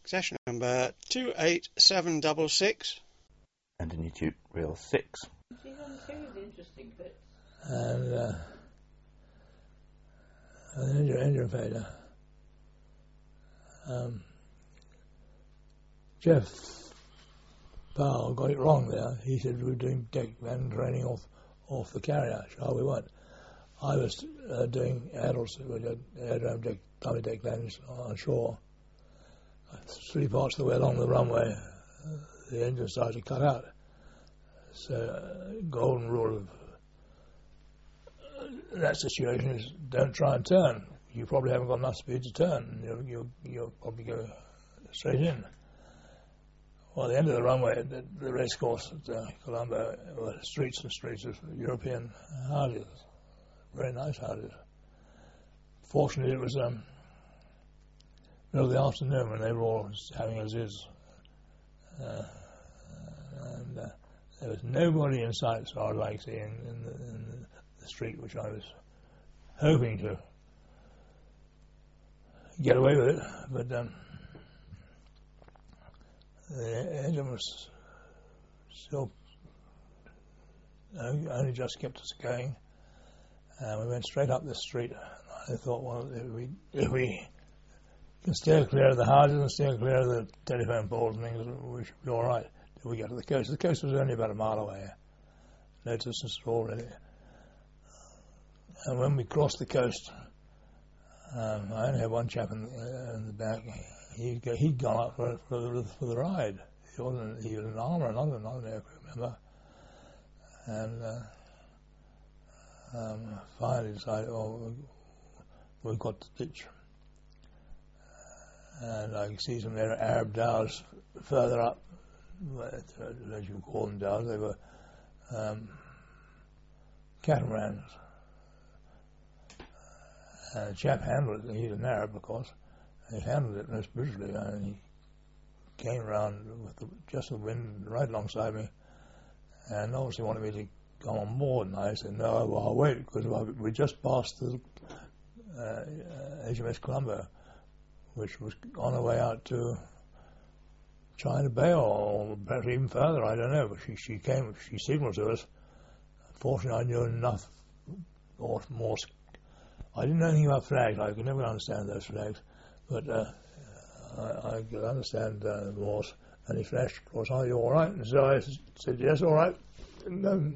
Session number 28766. Anthony Tube, reel 6. She's on a series of interesting bits. And an engine failure. Jeff Powell got it wrong there. He said we were doing deck van training off the carrier. Sure, we weren't. I was doing ADLs, aerodrome deck, dummy deck vans on shore. 3 parts of the way along the runway, the engine started to cut out. So, golden rule of that situation is don't try and turn. You probably haven't got enough speed to turn. You'll probably go straight in. Well, at the end of the runway, the race course at Colombo were streets and streets of European houses, very nice houses. Fortunately, it was middle of the afternoon when they were all having as is, and there was nobody in sight, so I was like seeing in the street, which I was hoping to get away with it, but the engine was still only just kept us going, and we went straight up the street. I thought, well, if we can steer clear of the houses and steer clear of the telephone poles and things, we should be all right till we get to the coast. The coast was only about a mile away, no distance at all, really. And when we crossed the coast, I only had one chap in the back. He'd gone up for the ride. He was an armourer, not an aircrew member. And finally decided, we've got to ditch. And I could see some Arab dhows further up, as you call them dhows. They were catamarans. And the chap handled it. He's an Arab, of course. And he handled it most brutally. And he came round with just the wind right alongside me, and obviously wanted me to come on board. And I said, no, well, I'll wait, because we just passed the HMS Colombo, which was on her way out to China Bay, or perhaps even further, I don't know. But she came, she signalled to us. Fortunately, I knew enough, or more. I didn't know anything about flags. I could never understand those flags, but I could understand Morse. And he flashed across, "Are you all right?" And so I said, "Yes, all right." And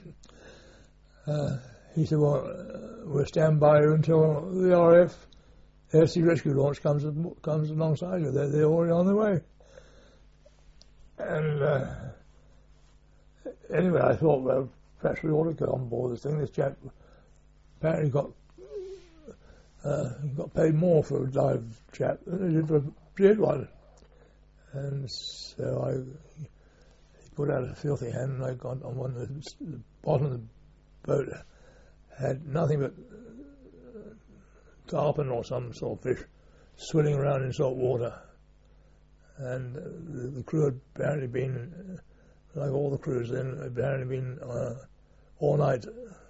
he said, "Well, we'll stand by you until the RAF Air Sea Rescue Launch comes alongside you. They're already on their way." And anyway, I thought, well, perhaps we ought to go on board this thing. This chap apparently got paid more for a dive chap than he did for a jet one. And so he put out a filthy hand, and I got on one of the bottom of the boat, had nothing but tarpon or some sort of fish swimming around in salt water. And the crew had apparently been, like all the crews then, apparently been all night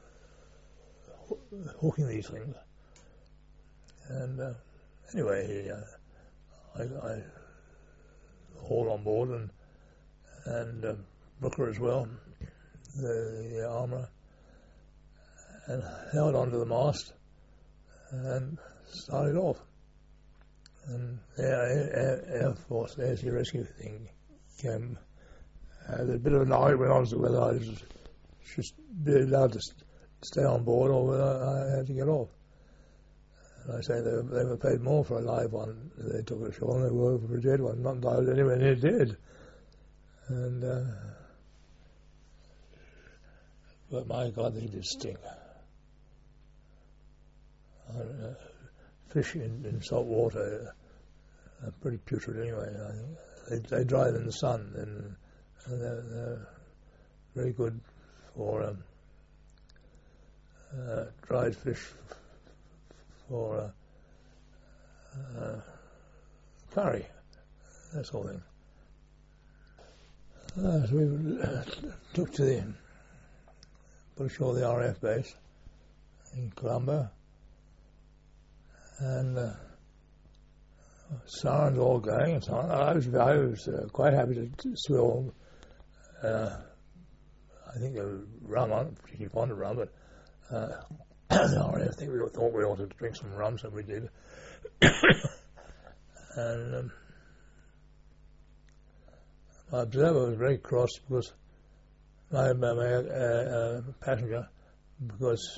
hooking these things. And anyway, I hauled on board, and Brooker as well, the armourer, and held onto the mast and started off. And the Air Force Air Sea Rescue thing came. There was a bit of an argument on to whether I should be allowed to stay on board or whether I had to get off. And I say they were paid more for a live one. They took it ashore than they were for a dead one. Not that I was anywhere near dead. And but my God, they did sting. Fish in salt water are pretty putrid anyway. I think they dry in the sun, and they're very good for dried fish for curry, that sort of thing. So we took to put ashore the RAF base in Colombo, and sirens all going and so on. I was quite happy to swill. I think there was rum on it, particularly fond of rum, but I think we thought we ought to drink some rum, so we did. And my observer was very cross because my passenger, because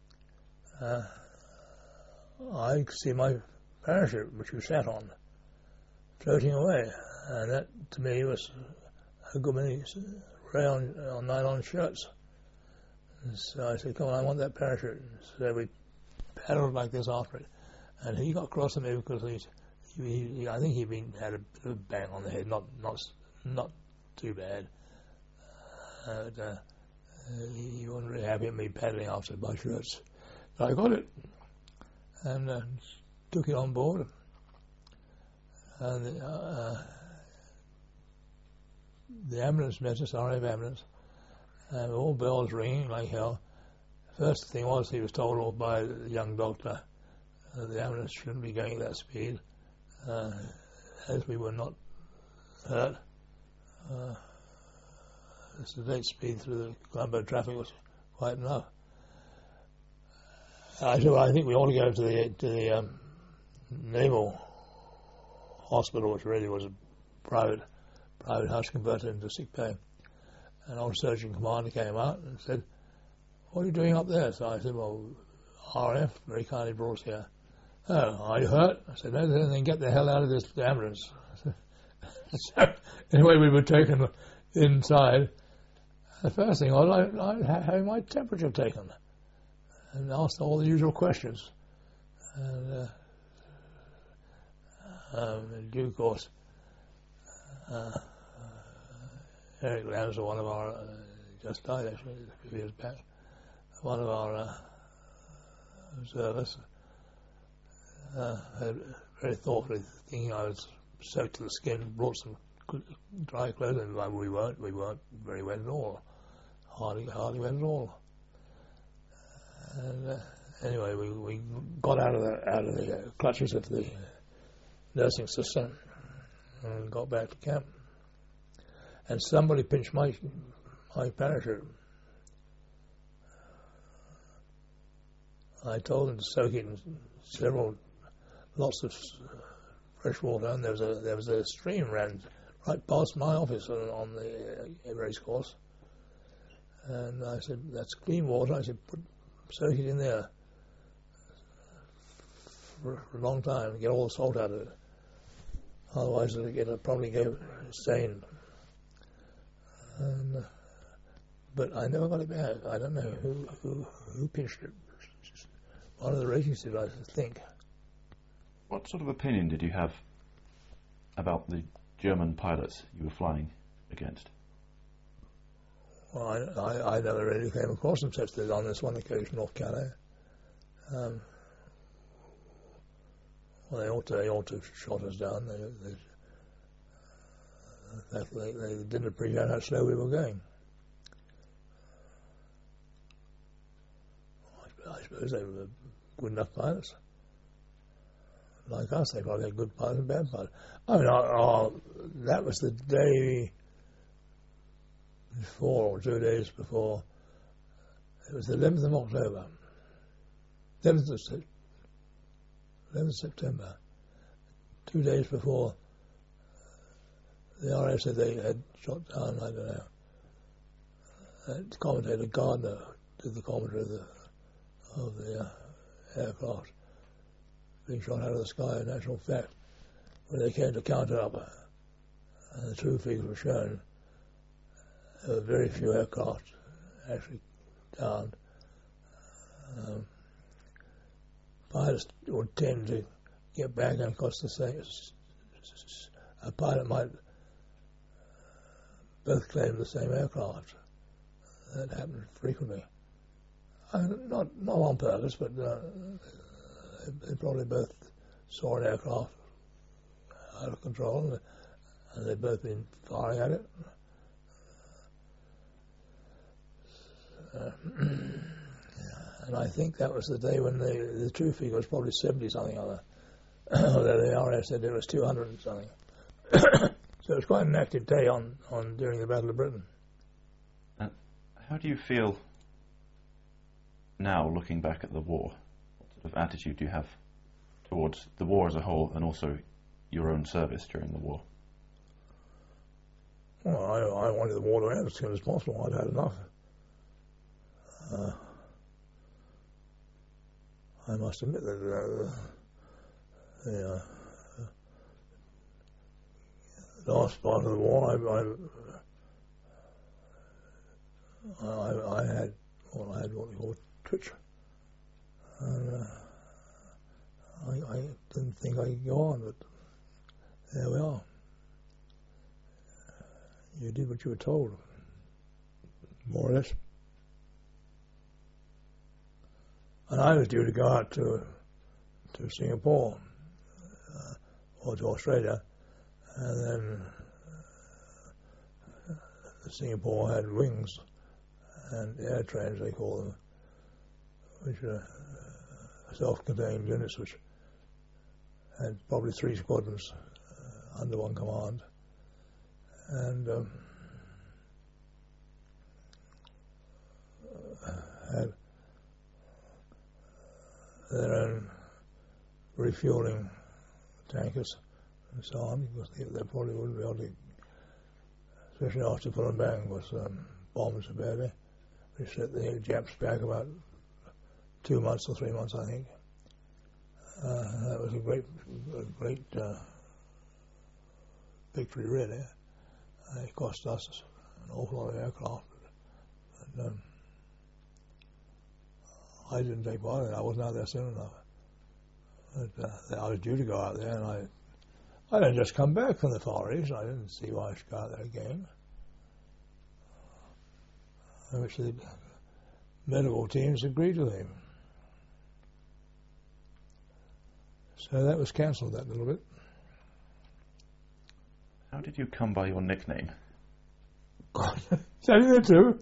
I could see my parachute, which we sat on, floating away, and that to me was a good many round on nylon shirts. And so I said, "Come on, I want that parachute." So we paddled like this after it, and he got cross at me because he I think he'd had a bit of a bang on the head, not too bad. He wasn't really happy at me paddling after my shirts. So I got it and took it on board. And the ambulance met us, RAF ambulance, and all bells ringing like hell. First thing was he was told off by the young doctor the ambulance shouldn't be going at that speed, as we were not hurt. The sedate speed through the Colombo traffic was quite enough. I said, well, I think we ought to go to the naval hospital, which really was a private house converted into sick bay. An old surgeon commander came out and said, "What are you doing up there?" So I said, "Well, RF very kindly brought us here." "Oh, are you hurt?" I said, "No, then get the hell out of this ambulance." So anyway, we were taken inside. The first thing was I had my temperature taken and asked all the usual questions. And in due course, Eric Lancer, one of our, just died actually a few years back, one of our observers, very thoughtfully thinking I was soaked to the skin, brought some dry clothes, and we weren't very wet at all, hardly wet at all. And anyway, we got out of the clutches of the nursing system and got back to camp. And somebody pinched my parachute. I told them to soak it in lots of fresh water, and there was a stream ran right past my office on the race course. And I said, "That's clean water." I said, "Soak it in there for a long time, get all the salt out of it. Otherwise it'll probably go stained." But I never got it back. I don't know who pinched it. One of the racers did, I think. What sort of opinion did you have about the German pilots you were flying against? Well, I never really came across them except on this one occasion off Calais. Well, they ought to have shot us down. They didn't appreciate how slow we were going. I suppose they were good enough pilots. Like us, they probably had good pilots and bad pilots. I mean, that was the day before, or 2 days before. It was the 11th of October. 11th of September. 2 days before the RAF said they had shot down, I don't know. Commentator Gardner did the commentary of the aircraft being shot out of the sky, in actual fact. When they came to counter up and the true figures were shown, there were very few aircraft actually down. Pilots would tend to get back, and of course a pilot might both claim the same aircraft. That happened frequently. Not on purpose, but they probably both saw an aircraft out of control, and they'd both been firing at it. And I think that was the day when the true figure was probably 70 something other. the RAF said it was 200 and something. So it was quite an active day on during the Battle of Britain. How do you feel now, looking back at the war? What sort of attitude do you have towards the war as a whole, and also your own service during the war? Well, I wanted the war to end as soon as possible. I'd had enough. I must admit that the last part of the war, I had what we call twitch, and I didn't think I could go on, but there we are. You did what you were told, more or less. And I was due to go out to Singapore or to Australia, and then Singapore had wings and air trains, they call them, which are self-contained units which had probably 3 squadrons under one command, and had their own refueling tankers and so on, because they probably wouldn't be able to, especially after Phnom was bombed so badly, which set the Japs back about 2 months or 3 months, I think. That was a great victory, really. It cost us an awful lot of aircraft, but I didn't take part in it. I wasn't out there soon enough. But I was due to go out there, and I didn't just come back from the Far East. I didn't see why I should go out there again. Which the medical teams agreed with him. So that was cancelled, that little bit. How did you come by your nickname? Is that in there too?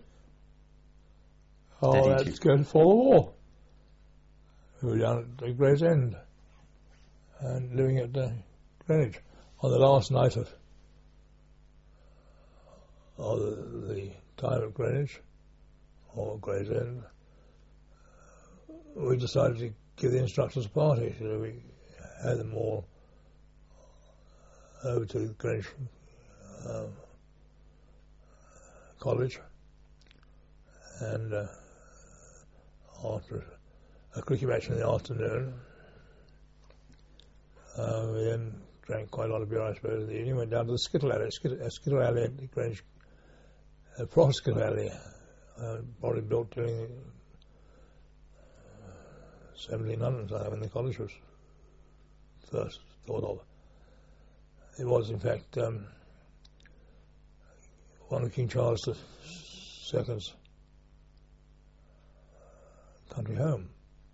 Oh, that's good for the war. We were down at the Gravesend and living at Greenwich on the last night of the time at Greenwich or Gravesend. We decided to give the instructors a party, so we had them all over to Greenwich College, and after a cricket match in the afternoon, we then drank quite a lot of beer, I suppose, in the evening. Went down to the Skittle Alley, Skittle Alley at Greenwich, proper Skittle Alley, probably built during the 1700s, when the college was first thought of. It was, in fact, one of King Charles II's country home.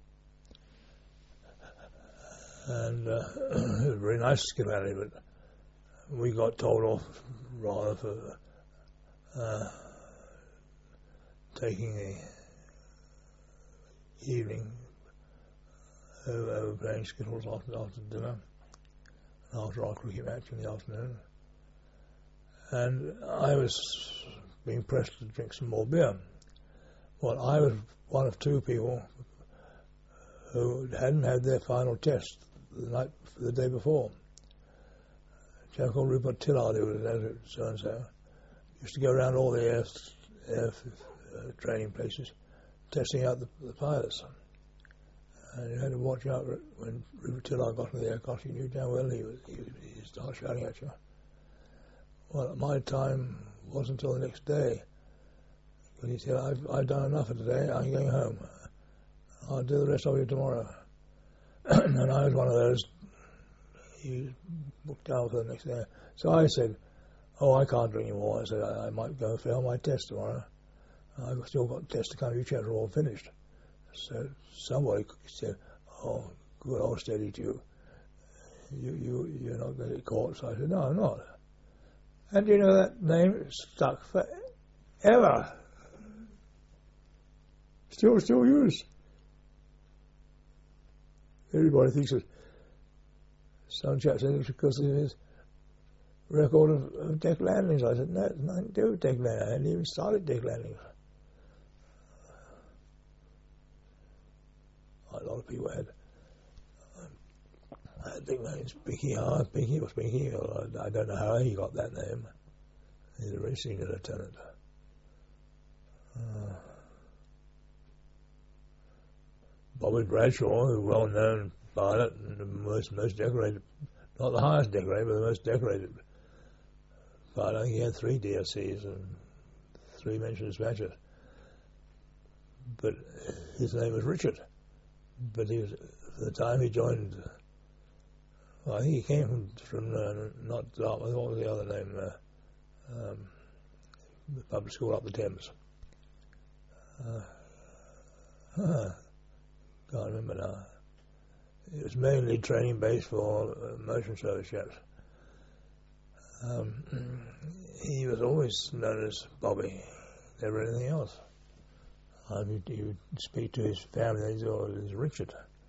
And it was a very nice Skittle Alley, but we got told off rather for taking the evening over playing skittles after dinner, after our cricket match in the afternoon. And I was being pressed to drink some more beer. Well, I was one of 2 people who hadn't had their final test the day before. A chap called Rupert Tillard, who was at so-and-so, used to go around all the air training places, testing out the pilots. And you had to watch out when Rupert Tillard got into the aircraft. You knew damn well he'd start shouting at you. Well, my time wasn't until the next day. Because he said, I've done enough for today, I'm going home. I'll do the rest of it tomorrow. And I was one of those, he booked out for the next day. So I said, I can't drink anymore. I said, I might go and fail my test tomorrow. I've still got tests to come, you chaps are all finished. So somebody said, good old steady Jew. You're not going to get caught. So I said, no, I'm not. And you know that name stuck forever. Still used. Everybody thinks some chap said it was because of his record of deck landings. I said, no, it's nothing to do with deck landings. I hadn't even started deck landings. A lot of people had deck landings. Pinky or Pinky. I don't know how he got that name. He's a very senior lieutenant. Bobby Bradshaw, a well-known pilot and the most decorated, not the highest decorated, but the most decorated pilot. I think he had 3 DSCs and 3 mentioned dispatches. But his name was Richard. But he was, at the time he joined, well, I think he came from not Dartmouth, what was the other name? The public school up the Thames. Can't remember now. It was mainly training base for motion service chaps. He was always known as Bobby, never anything else. He would speak to his family, he's always Richard.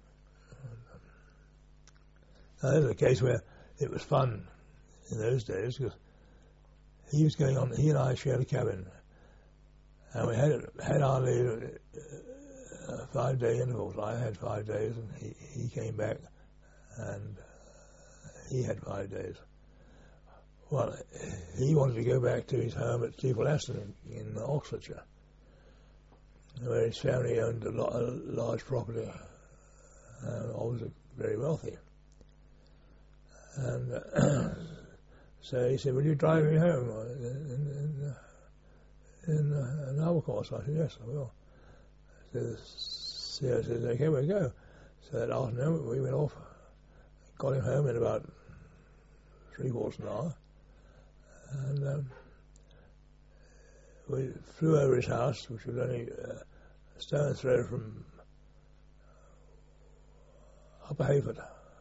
Now, there was a case where it was fun in those days because he was going on, he and I shared a cabin, and we had our leave 5-day intervals. I had 5 days, and he came back, and he had 5 days. Well, he wanted to go back to his home at Steeple Aston in Oxfordshire, where his family owned a large property, obviously very wealthy. And so he said, will you drive me home in an hour course? I said, yes, I will. So I said, okay, we'll go. So that afternoon we went off, got him home in about 3/4 an hour, and we flew over his house, which was only a stone's throw from Upper Hayford.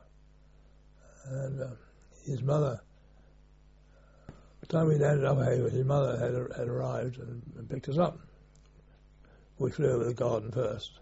And his mother, by the time we landed up Hayford, his mother had arrived and picked us up. We flew over the garden first,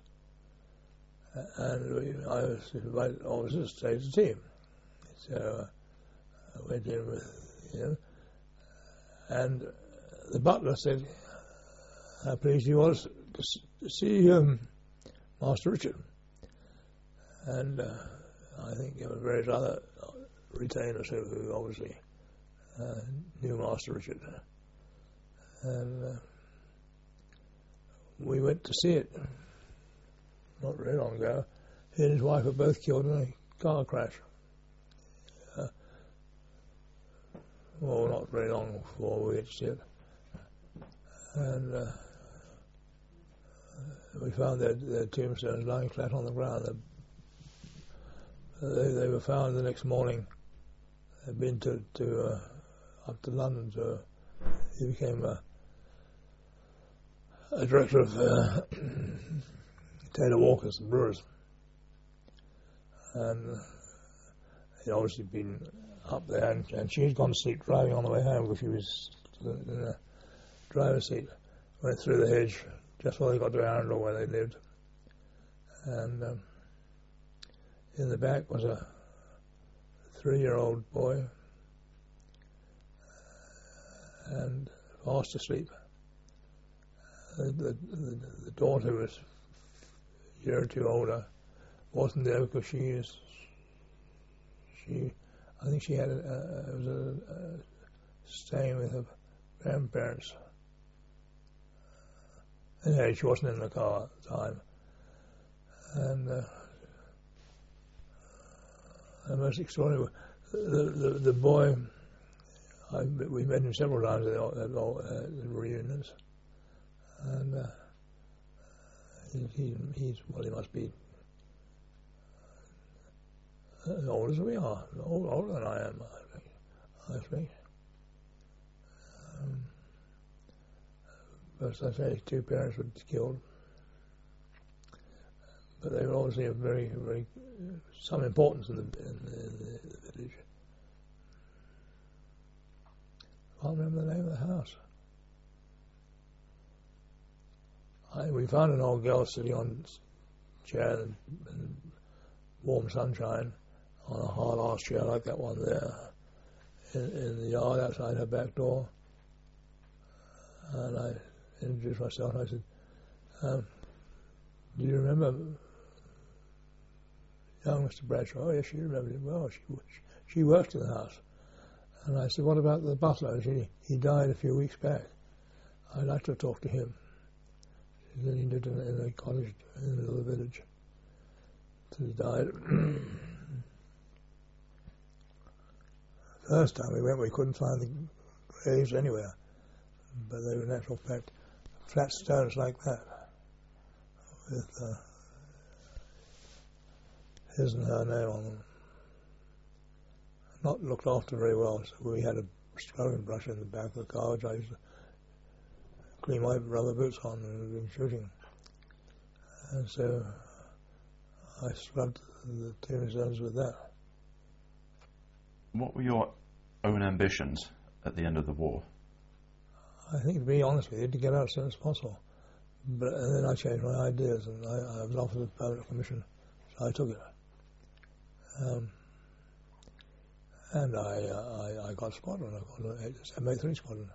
and I was invited officers to stay to tea. So I went in with him, and the butler said, how pleased he was to see Master Richard. And I think there were various other retainers who obviously knew Master Richard. And we went to see it not very long ago. He and his wife were both killed in a car crash. Well, not very long before we went to see it. And we found their tombstones lying flat on the ground. They were found the next morning. They'd been up to London. He became a director of Taylor Walker's, the brewers. And he'd obviously been up there, and she had gone to sleep driving on the way home because she was in the driver's seat. Went through the hedge just before they got to Arundel where they lived. And in the back was a 3-year-old boy and fast asleep. The daughter was a year or two older, wasn't there because I think she had staying with her grandparents. Anyway, she wasn't in the car at the time. And the most extraordinary, the boy, we met him several times at the reunions, and he must be as old as we are, older than I am, I think. But as I say, his 2 parents were killed, but they were obviously of very, very some importance in the village. I can't remember the name of the house. We found an old girl sitting on a chair in warm sunshine on a hard arse chair like that one there in the yard outside her back door. And I introduced myself and I said, do you remember young Mr. Bradshaw? Oh, yes, she remembered him well. She worked in the house. And I said, what about the butler? He died a few weeks back. I'd like to talk to him. He lived in a cottage in the middle of the village. So he died. First time we went, we couldn't find the graves anywhere. But they were, in actual fact, flat stones like that, with his and her name on them. Not looked after very well, so we had a scrubbing brush in the back of the car, which I used to clean my rubber boots on when we were shooting. And so I scrubbed the tombstones with that. What were your own ambitions at the end of the war? I think, to be honest with you, to get out as soon as possible. But and then I changed my ideas, and I was offered a permanent commission, so I took it. And I got squadron. I got an 783 squadron.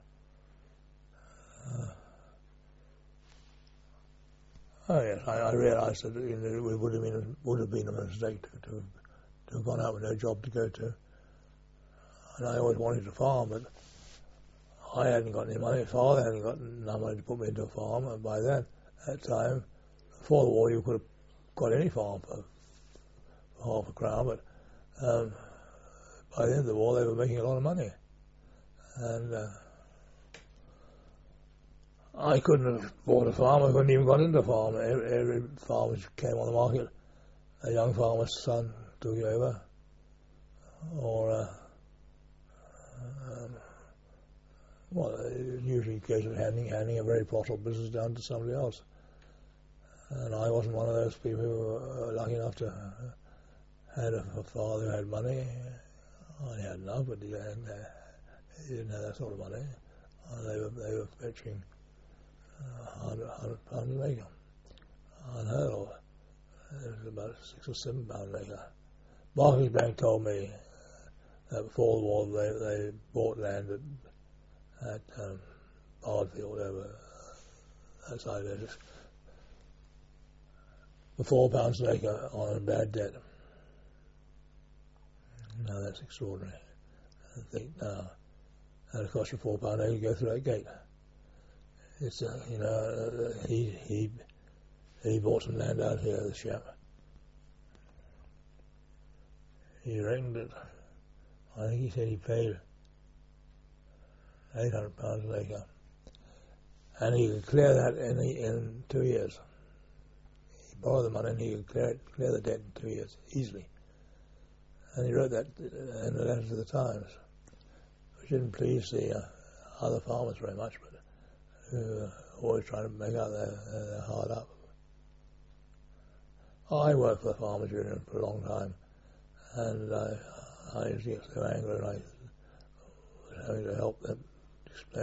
Oh yes, I realised that it would have been a mistake to have gone out with no job to go to. And I always wanted to farm, but I hadn't got any money. Father hadn't got enough money to put me into a farm, and by that time, before the war, you could have got any farm for half a crown, but by the end of the war, they were making a lot of money. And I couldn't have bought a farm. I couldn't even got into a farm. Every farm which came on the market, a young farmer's son took it over, or well, it usually a case of handing a very profitable business down to somebody else. And I wasn't one of those people who were lucky enough to have a father who had money. I had enough, but he didn't have that sort of money. They were fetching £100 an acre. Unheard of. It was about £6 or £7 an acre. Barclays Bank told me that before the war they bought land at Bardfield over outside there, for £4 an acre on a bad debt. Now that's extraordinary. I think now, and it cost you £4 an acre to go through that gate. It's he bought some land out here, the chap. He reckoned it. I think he said he paid £800 an acre, and he could clear that in 2 years. He borrowed the money and he could clear the debt in 2 years easily. And he wrote that in a letter to the Times, which didn't please the other farmers very much, but who were always trying to make out they're hard up. I worked for the Farmers Union for a long time, and I used to get so angry, and I was having to help them explain